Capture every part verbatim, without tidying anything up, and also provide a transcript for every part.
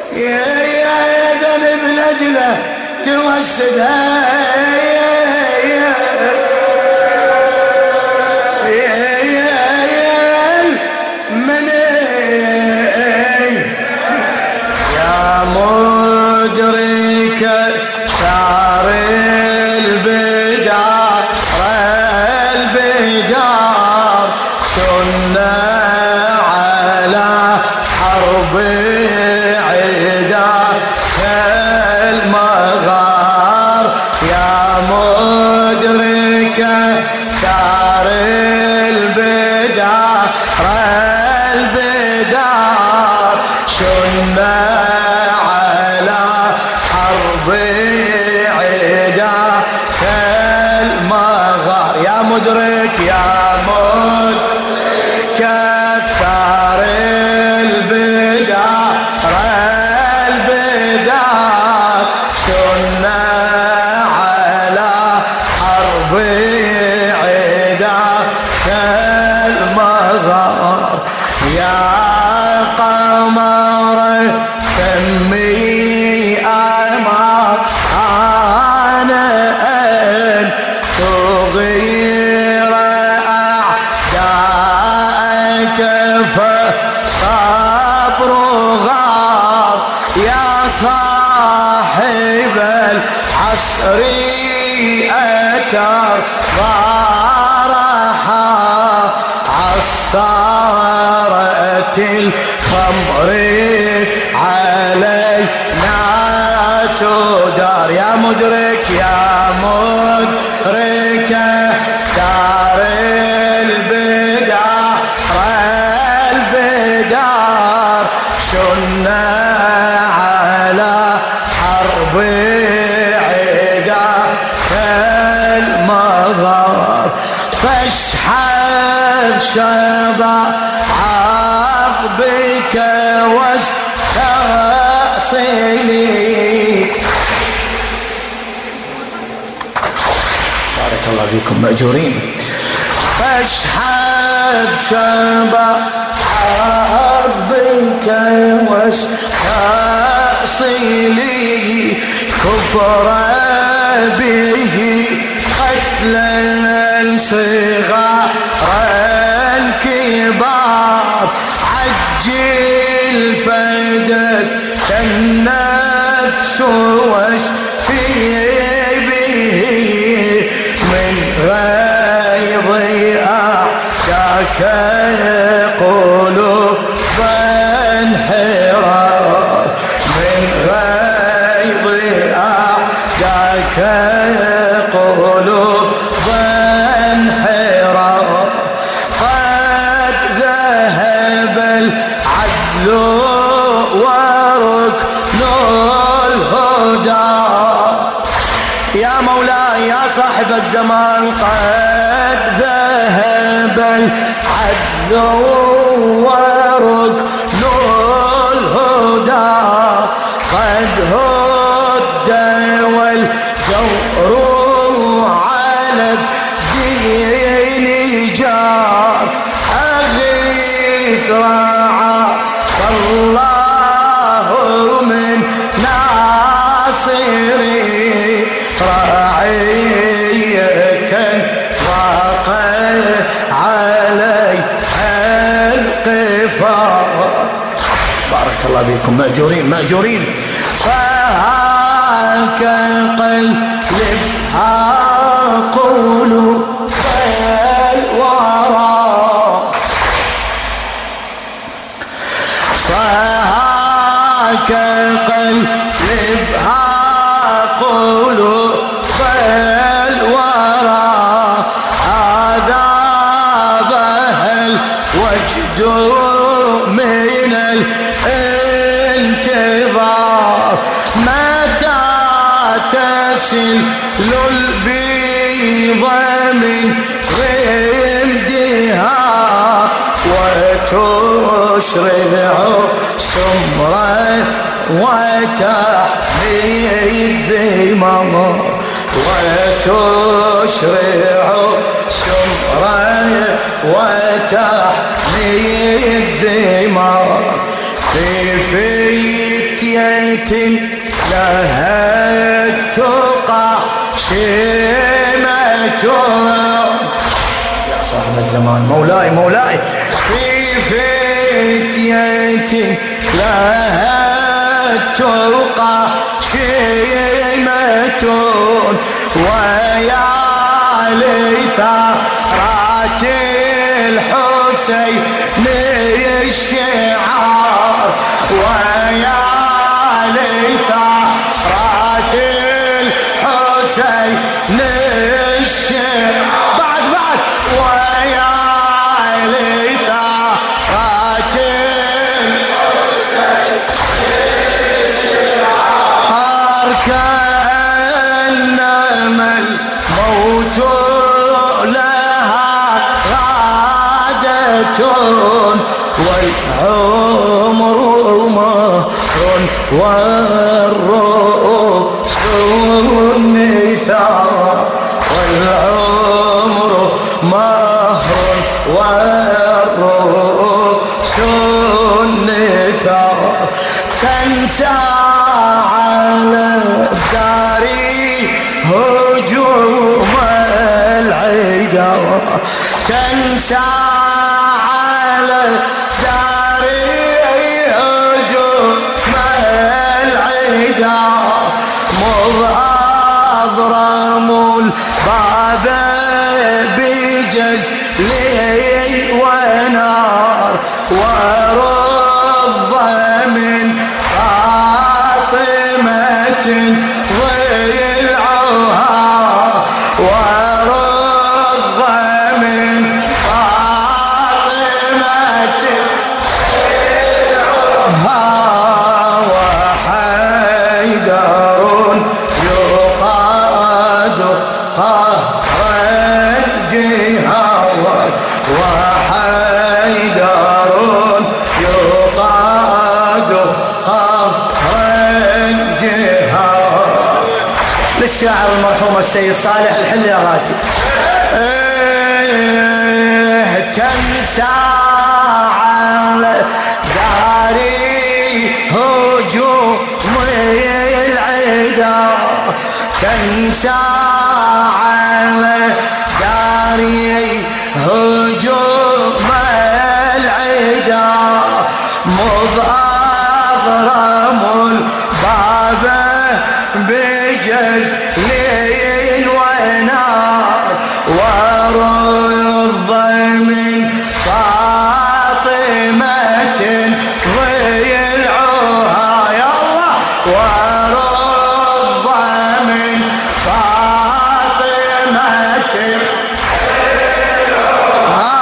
يا يا ذنب لجله توسدها يا يا من يا مدرك ثار البدار البدار شنا على حرب عدا كالمغار يا مدرك ثار البدار البدار شنا على حرب عدا كالمغار يا مدرك يا مدرك ثار البدار البدار شنا على حرب عدا كالمغار يا قمر تمي أمار أنا أن تغير أعدائك فصبر غار يا صاحب العصر أتر غارها عصارة الخمر علينا تدار يا مدرك يا مدرك ثار البدار البدار شنا على حرب عدا كالمغار فاشحذ شباب عقبك واستأصلي بارك الله فيكم مأجورين فاشحذ شباب عقبك واستأصلي كفر به قتلا صغارا كبار عجل فدك النفس واشفي به من غيظ أعداك قلوبا انحرار من غيظ أعداك قلوبا انحرار قد ذهب العدل وركن الهدى يا مولاي يا صاحب الزمان قد ذهب العدل وركن الهدى قد هد والجور على الدين جار أغيث رعاك الله من ناصري رعية وقع عليها القفار بارك الله بكم مأجورين مأجورين فهاك قلبها قلوب الورى فهاك قلبها قلوب الورى عذابها الوجد من الانتظار متى تسل البيض من غمدها وتشرع سمرا وتحمي الذمم وتشرع سمرا وتحمي الذمم في فتيان فتية لها التقى شيمة يا صاحب الزمان مولاي مولاي في فتية لها التقى شيمة ويا لثارات الحسين الشعار ويا لثارات الحسين الشعار بعد بعد ويا لثارات الحسين الشعار كأنما الموت لها غادة والعمر مهر والرؤوس النثار والعمر مهر والرؤوس النثار تنسى على الدار هجوم العدا تنسى على الدار هجوم العدا مض أضرم الباب بجز ليل ونار ورض من فاطمة ضلعها ورض من فاطمة ضلعها وحيدر يقاد قهر الجهاد وحيدر يقاد قهر الجهاد للشاعر المرحوم السيد صالح الحلي يا غاتي تنسى على داري هجوم العدا تنسى على داري هجوم العدا مض أضرم الباب بجز ليل ونار ورض من فاطمة ضلعها يا الله ورض من فاطمة ضلعها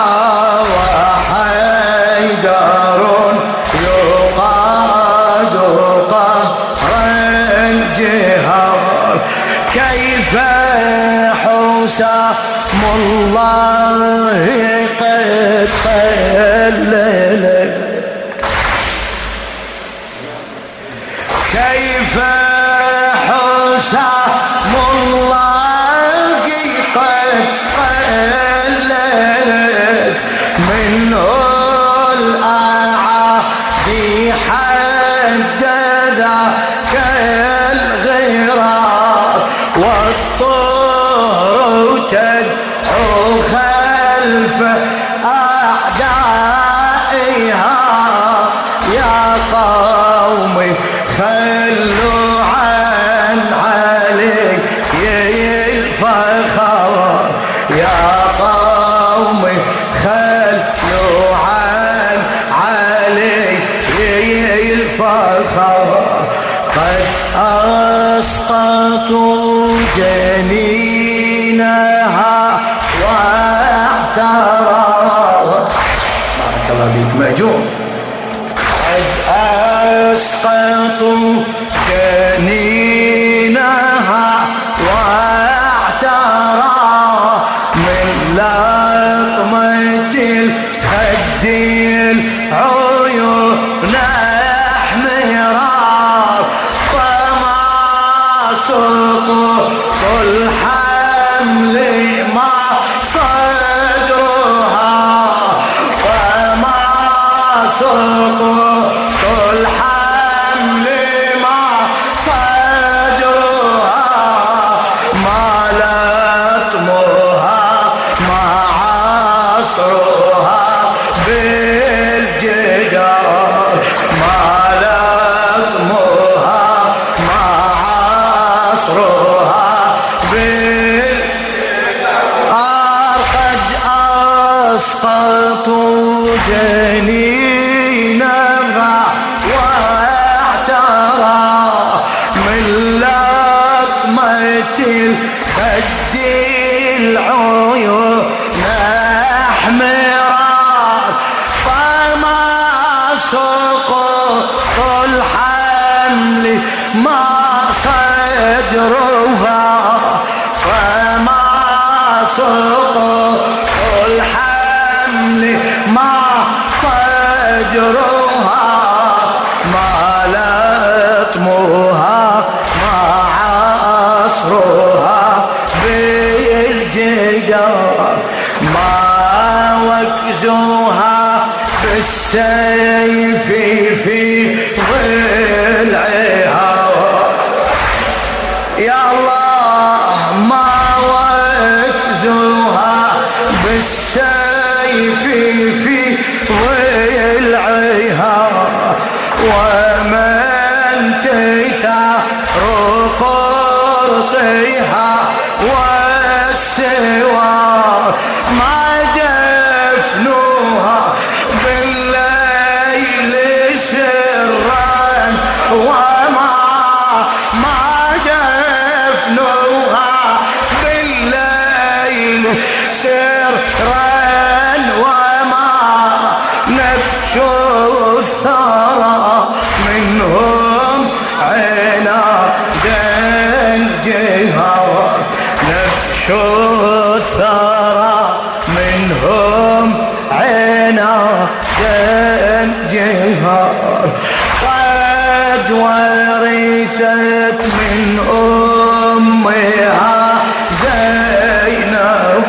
وحيدر يقاد قهر الجهار كيف حسام الله قد قلل كيف حسام الله قد قللت منه الأعادي حد ذاك الغرار والطهر تدعو خلف أعدائها يا قومي خلوا عن علي الفخر يا قومي خلوا عن علي الفخر قد أسقطوا جنينها واعترى بارك الله بيك مأجور قد أسقطوا جنينها واعترى من لطمة الخد العيون احمرار فما سقط الحمل ما صدرها فما سقط الحمل ما صدرها فما سقط الحمل ما صدرها ما لطمها ما عصرها بالجدار ما وكزوها بالسيف في ضلعها يا الله ما وكزوها بالسيف في ضلعها ومن تثار قرطها والسوار ما دفنوها بالليل سرا وما ما دفنوها بالليل سرا وما نبشوا الثرى منهم عنادا جهار نبشوا الثرى منهم عنادا جهار قد ورثت من أمها زينب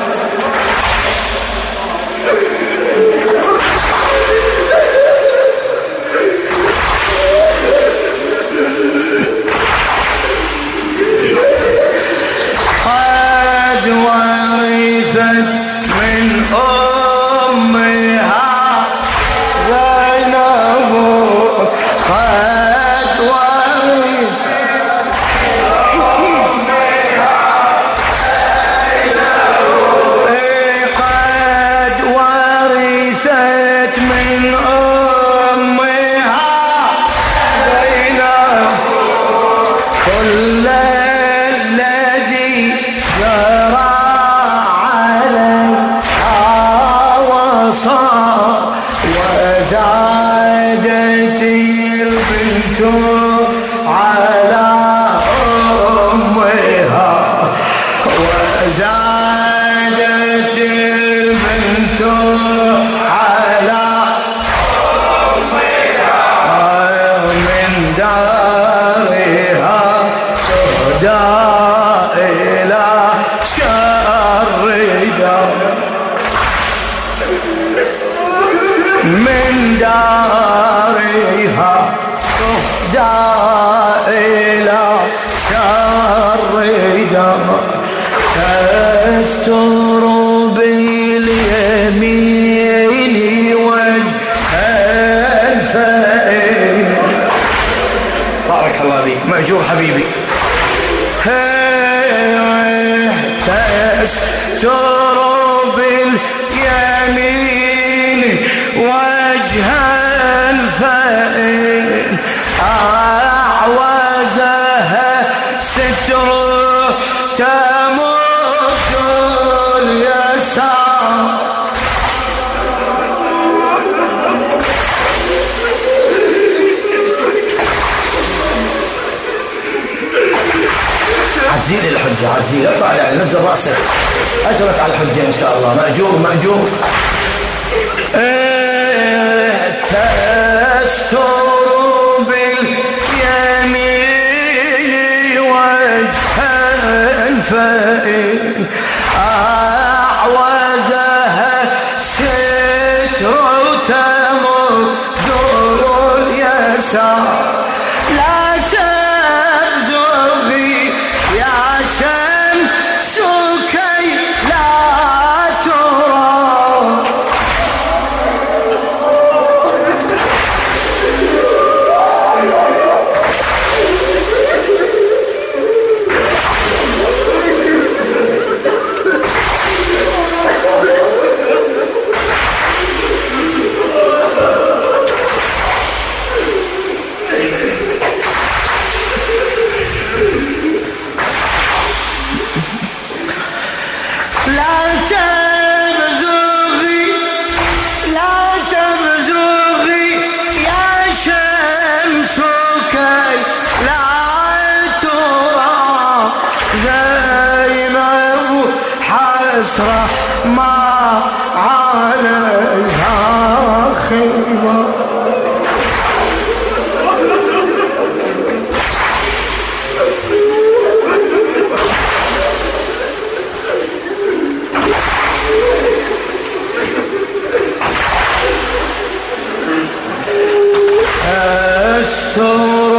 قد ورثت من أمها زينب قد ورثت قد ورثت من أمها زينب كل الذي جرى عليها وصار وزادت البنت على أمها وزادت البنت على أمها من دارها تهدى إلى شر دار من دارها تهدى إلى شر دار تستر باليمين وجه الفئن بارك الله بك مأجور حبيبي تستر باليمين وجه الفئن أعوزها ستر تمد اليسار عزيل الحجة عزيل اطلع على نزل رأسك أجرك على الحجة إن شاء الله مأجور مأجور تستر باليمين وجه الفئن أعوزها ستر تمد اليسار لا تبزغي يا شمس كي لا ترى أستر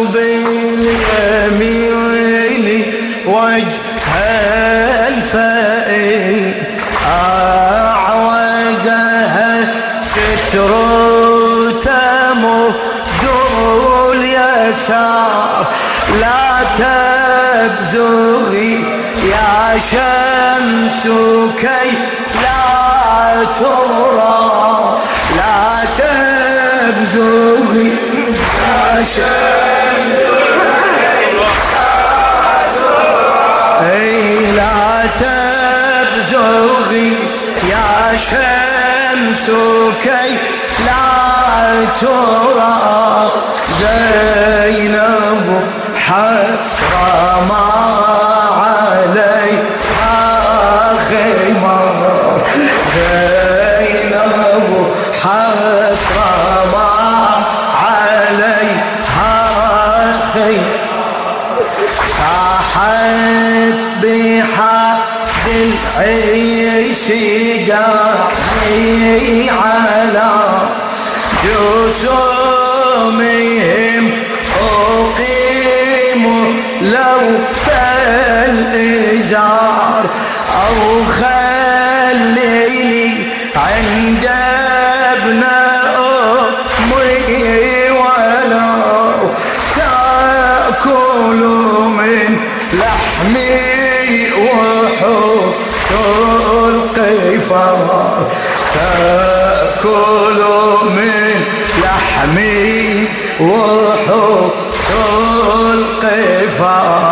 باليمين وجه الفائد أعوزها ستر تمد اليسار لا تبزغي يا شمس كي لا ترى لا تبزغي يا شمس أي لا تبزغي يا شمس كي لا ترى زينب حسرة ما عليها خمار زينب حسرة ما عليها خمار صاحت بحد العيش داعي على جسومهم أقيم لو فالإزار أو خليني عند ابن أمي ولو تأكل من لحمي وحوش القفار تأكل من لحمي وحوش القفار